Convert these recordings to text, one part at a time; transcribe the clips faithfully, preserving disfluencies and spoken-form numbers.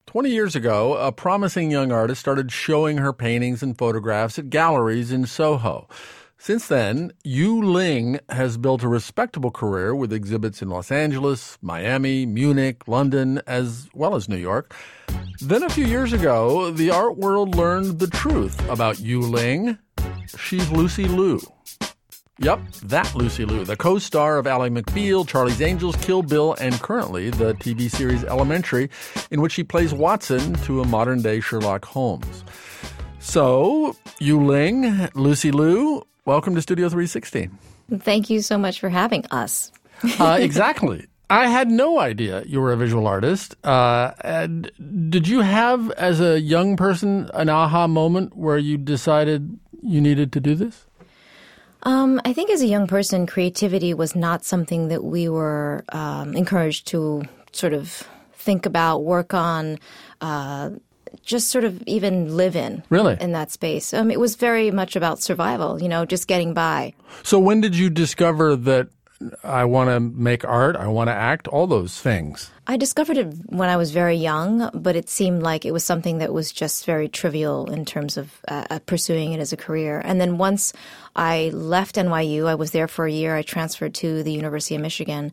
twenty years ago, a promising young artist started showing her paintings and photographs at galleries in Soho. Since then, Yu Ling has built a respectable career with exhibits in Los Angeles, Miami, Munich, London, as well as New York. Then a few years ago, the art world learned the truth about Yu Ling. She's Lucy Liu. Yep, that Lucy Liu, the co-star of Ally McBeal, Charlie's Angels, Kill Bill, and currently the T V series Elementary, in which she plays Watson to a modern-day Sherlock Holmes. So, Yu Ling, Lucy Liu, welcome to Studio three sixty. Thank you so much for having us. uh, exactly. I had no idea you were a visual artist. Uh, and did you have, as a young person, an aha moment where you decided you needed to do this? Um, I think as a young person, creativity was not something that we were um, encouraged to sort of think about, work on, uh, just sort of even live in. Really? In that space. Um, it was very much about survival, you know, just getting by. So when did you discover that I want to make art, I want to act, all those things? I discovered it when I was very young, but it seemed like it was something that was just very trivial in terms of uh, pursuing it as a career. And then once I left N Y U, I was there for a year, I transferred to the University of Michigan,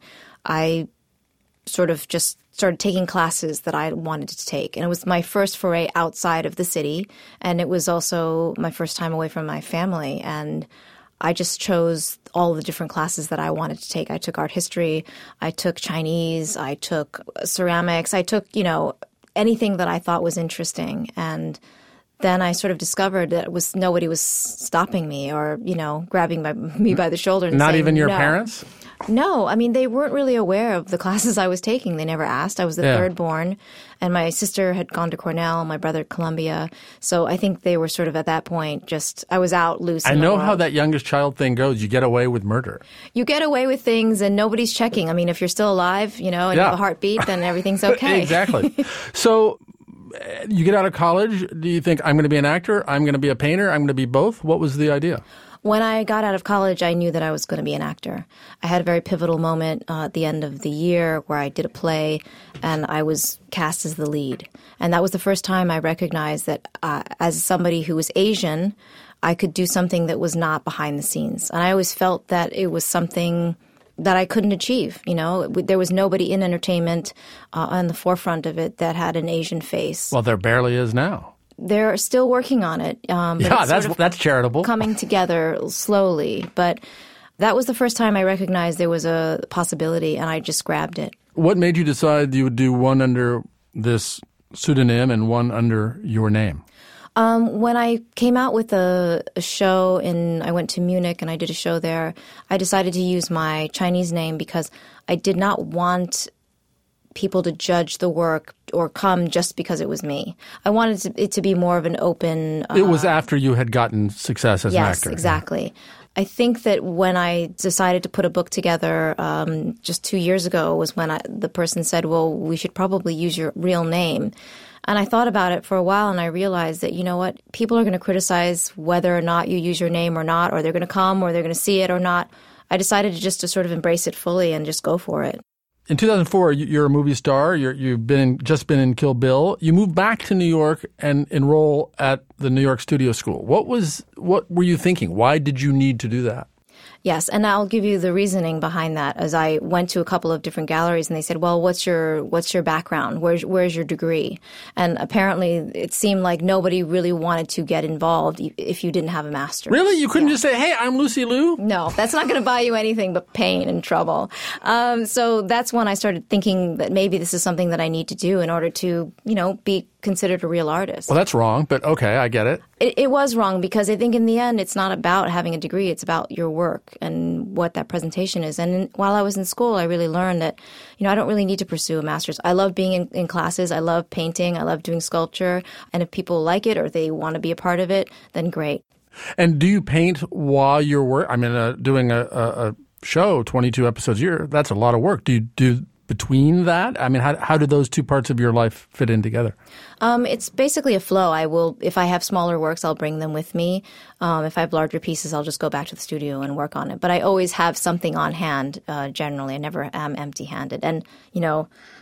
I sort of just started taking classes that I wanted to take. And it was my first foray outside of the city, and it was also my first time away from my family. And I just chose all the different classes that I wanted to take. I took art history, I took Chinese, I took ceramics, I took, you know, anything that I thought was interesting. And then I sort of discovered that it was nobody was stopping me or, you know, grabbing my, me by the shoulder. And Not saying, even your no. parents? No, I mean, they weren't really aware of the classes I was taking. They never asked. I was the Yeah. third born, and my sister had gone to Cornell, my brother at Columbia. So I think they were sort of at that point just, I was out loose. I in the know world. how that youngest child thing goes. You get away with murder. You get away with things and nobody's checking. I mean, if you're still alive, you know, and Yeah. you have a heartbeat, then everything's okay. Exactly. So you get out of college, do you think, I'm going to be an actor, I'm going to be a painter, I'm going to be both? What was the idea? When I got out of college, I knew that I was going to be an actor. I had a very pivotal moment uh, at the end of the year where I did a play and I was cast as the lead. And that was the first time I recognized that uh, as somebody who was Asian, I could do something that was not behind the scenes. And I always felt that it was something that I couldn't achieve. You know, there was nobody in entertainment uh, on the forefront of it that had an Asian face. Well, there barely is now. They're still working on it. Um, but Yeah, it's that's sort of that's charitable. coming together slowly. But that was the first time I recognized there was a possibility, and I just grabbed it. What made you decide you would do one under this pseudonym and one under your name? Um, when I came out with a, a show, and I went to Munich and I did a show there, I decided to use my Chinese name because I did not want people to judge the work or come just because it was me. I wanted to, it to be more of an open... Uh, It was after you had gotten success as yes, an actor. exactly. I think that when I decided to put a book together um, just two years ago was when I, the person said, well, we should probably use your real name. And I thought about it for a while, and I realized that, you know what, people are going to criticize whether or not you use your name or not, or they're going to come or they're going to see it or not. I decided to just to sort of embrace it fully and just go for it. In two thousand four, you're a movie star. You're, you've been just been in Kill Bill. You moved back to New York and enroll at the New York Studio School. What was what were you thinking? Why did you need to do that? Yes, and I'll give you the reasoning behind that. As I went to a couple of different galleries, and they said, "Well, what's your what's your background? Where's where's your degree?" And apparently, it seemed like nobody really wanted to get involved if you didn't have a master's. Really, you couldn't Yeah. just say, "Hey, I'm Lucy Liu"? No, that's not going to buy you anything but pain and trouble. Um, so that's when I started thinking that maybe this is something that I need to do in order to, you know, be considered a real artist. Well, that's wrong, but okay, I get it. It, it was wrong because I think in the end, it's not about having a degree. It's about your work and what that presentation is. And in, while I was in school, I really learned that, you know, I don't really need to pursue a master's. I love being in, in classes. I love painting. I love doing sculpture. And if people like it or they want to be a part of it, then great. And do you paint while you're work? I mean, uh, doing a, a, a show, twenty-two episodes a year, that's a lot of work. Do you do between that? I mean, how how do those two parts of your life fit in together? Um, it's basically a flow. I will, if I have smaller works, I'll bring them with me. Um, if I have larger pieces, I'll just go back to the studio and work on it. But I always have something on hand, uh, generally. I never am empty-handed. And, you know,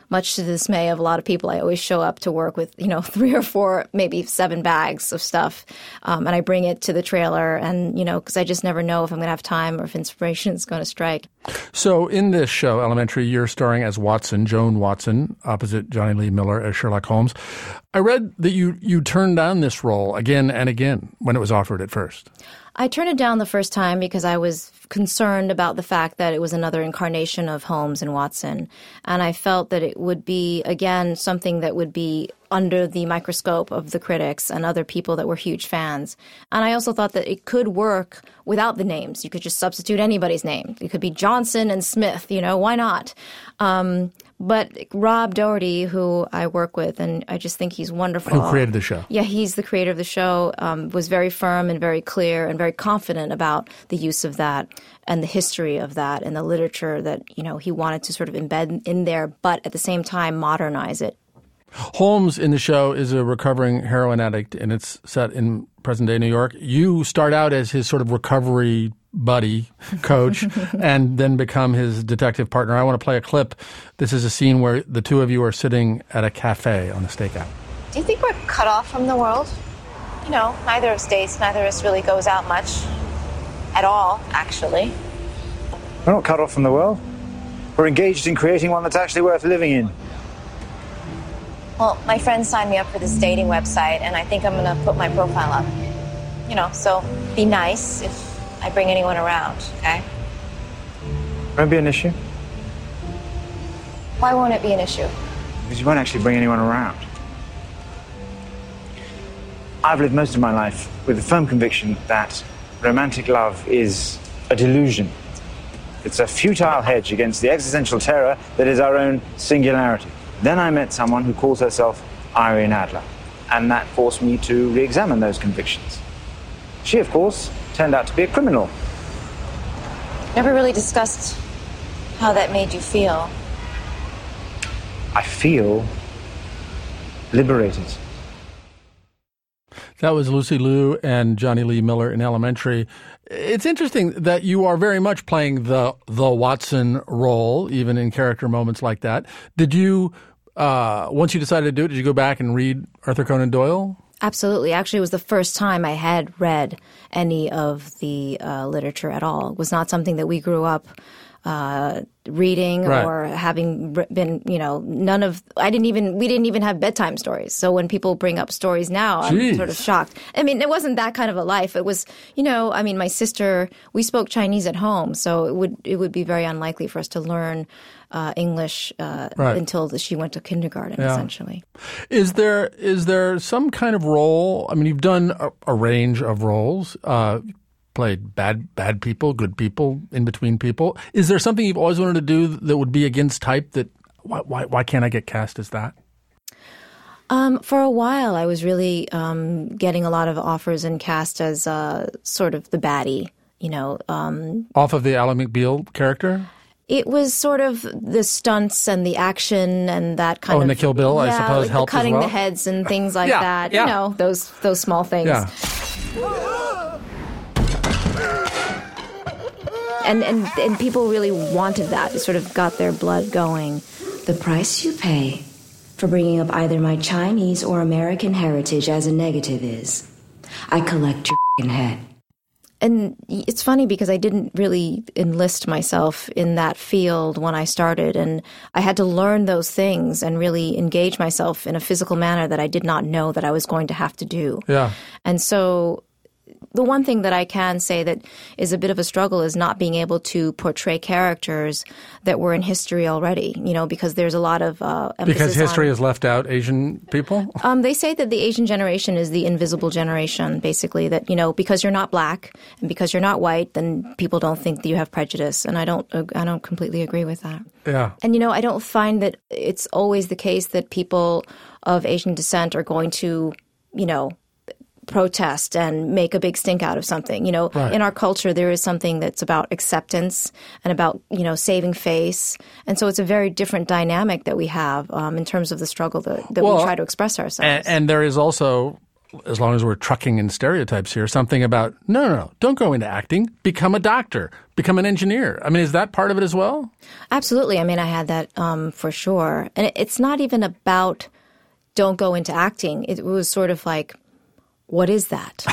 much to the dismay of a lot of people, I always show up to work with, you know, three or four, maybe seven bags of stuff. Um, and I bring it to the trailer and, you know, because I just never know if I'm going to have time or if inspiration is going to strike. So in this show, Elementary, you're starring as Watson, Joan Watson, opposite Johnny Lee Miller as Sherlock Holmes. I read that you, you turned down this role again and again when it was offered at first. I turned it down the first time because I was concerned about the fact that it was another incarnation of Holmes and Watson. And I felt that it would be, again, something that would be under the microscope of the critics and other people that were huge fans. And I also thought that it could work without the names. You could just substitute anybody's name. It could be Johnson and Smith, you know, why not? Um, but Rob Doherty, who I work with, and I just think he's wonderful. Who created the show. Yeah, he's the creator of the show, um, was very firm and very clear and very confident about the use of that and the history of that and the literature that, you know, he wanted to sort of embed in there, but at the same time modernize it. Holmes in the show is a recovering heroin addict, and it's set in present-day New York. You start out as his sort of recovery buddy, coach, and then become his detective partner. I want to play a clip. This is a scene where the two of you are sitting at a cafe on a stakeout. Do you think we're cut off from the world? You know, neither of us dates, neither of us really goes out much. At all, actually. We're not cut off from the world. We're engaged in creating one that's actually worth living in. Well, my friend signed me up for this dating website, and I think I'm going to put my profile up. You know, so be nice if I bring anyone around, okay? Won't be an issue. Why won't it be an issue? Because you won't actually bring anyone around. I've lived most of my life with the firm conviction that romantic love is a delusion. It's a futile hedge against the existential terror that is our own singularity. Then I met someone who calls herself Irene Adler, and that forced me to re-examine those convictions. She, of course, turned out to be a criminal. Never really discussed how that made you feel. I feel liberated. That was Lucy Liu and Johnny Lee Miller in Elementary. It's interesting that you are very much playing the the Watson role, even in character moments like that. Did you, uh, once you decided to do it, did you go back and read Arthur Conan Doyle? Absolutely. Actually, it was the first time I had read any of the uh, literature at all. It was not something that we grew up uh, reading right. or having been, you know, none of, I didn't even, we didn't even have bedtime stories. So when people bring up stories now, Jeez. I'm sort of shocked. I mean, it wasn't that kind of a life. It was, you know, I mean, my sister, we spoke Chinese at home, so it would, it would be very unlikely for us to learn uh, English uh, right. until she went to kindergarten, yeah. essentially. Is there, is there some kind of role, I mean, you've done a, a range of roles, uh, played bad bad people, good people, in between people. Is there something you've always wanted to do that would be against type that why why, why can't I get cast as that? Um, for a while, I was really um, getting a lot of offers and cast as uh, sort of the baddie, you know. Um, Off of the Ally McBeal character? It was sort of the stunts and the action and that kind oh, of. Oh, and the Kill Bill, yeah, I suppose, like helped the cutting as well? the heads and things like yeah, that. Yeah. You know, those those small things. Yeah. And, and and people really wanted that. It sort of got their blood going. The price you pay for bringing up either my Chinese or American heritage as a negative is I collect your f***ing head. And it's funny because I didn't really enlist myself in that field when I started, and I had to learn those things and really engage myself in a physical manner that I did not know that I was going to have to do. Yeah. And so the one thing that I can say that is a bit of a struggle is not being able to portray characters that were in history already, you know, because there's a lot of uh, emphasis Because history on, has left out Asian people? Um, they say that the Asian generation is the invisible generation, basically, that, you know, because you're not black and because you're not white, then people don't think that you have prejudice. And I don't, I don't completely agree with that. Yeah. And, you know, I don't find that it's always the case that people of Asian descent are going to, you know, protest and make a big stink out of something. You know, right. In our culture, there is something that's about acceptance and about, you know, saving face. And so it's a very different dynamic that we have um, in terms of the struggle that, that well, we try to express ourselves. And, and there is also as long as we're trucking in stereotypes here, something about, no, no, no, don't go into acting. Become a doctor. Become an engineer. I mean, is that part of it as well? Absolutely. I mean, I had that um, for sure. And it's not even about don't go into acting. It was sort of like, what is that?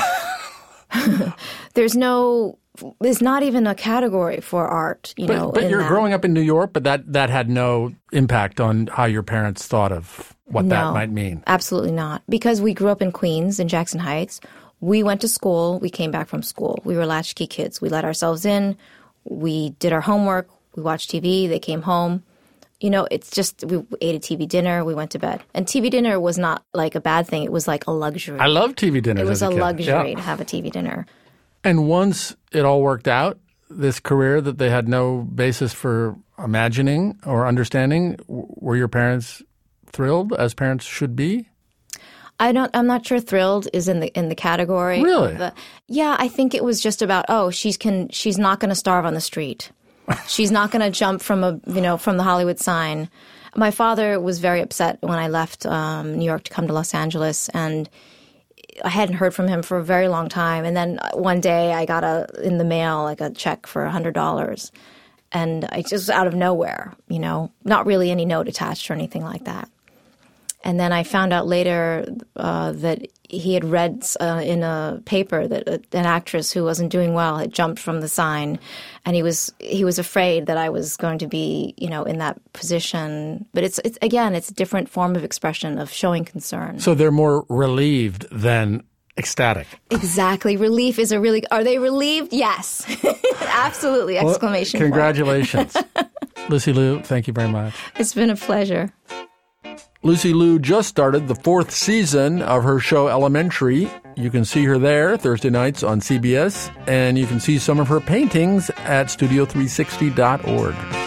There's no... There's not even a category for art, you but, know. But in you're that. growing up in New York, but that, that had no impact on how your parents thought of what no, that might mean. Absolutely not. Because we grew up in Queens, in Jackson Heights. We went to school. We came back from school. We were latchkey kids. We let ourselves in. We did our homework. We watched T V. They came home. You know, it's just we ate a T V dinner. We went to bed. And T V dinner was not like a bad thing. It was like a luxury. I love T V dinners. It was as a, a kid. luxury yeah. to have a T V dinner. And once it all worked out, this career that they had no basis for imagining or understanding, were your parents thrilled, as parents should be? I don't. I'm not sure. Thrilled is in the in the category. Really? The, yeah, I think it was just about oh, she's can she's not going to starve on the street. She's not going to jump from a you know from the Hollywood sign. My father was very upset when I left um, New York to come to Los Angeles, and I hadn't heard from him for a very long time. And then one day I got a in the mail like a check for a hundred dollars, and I just out of nowhere, you know, not really any note attached or anything like that. And then I found out later uh, that he had read uh, in a paper that a, an actress who wasn't doing well had jumped from the sign, and he was he was afraid that I was going to be, you know, in that position. But it's it's again, it's a different form of expression of showing concern. So they're more relieved than ecstatic. Exactly. Relief is a really. Are they relieved? Yes, absolutely! Well, exclamation congratulations, Lucy Liu. Thank you very much. It's been a pleasure. Lucy Liu just started the fourth season of her show Elementary. You can see her there Thursday nights on C B S, and you can see some of her paintings at studio three sixty dot org.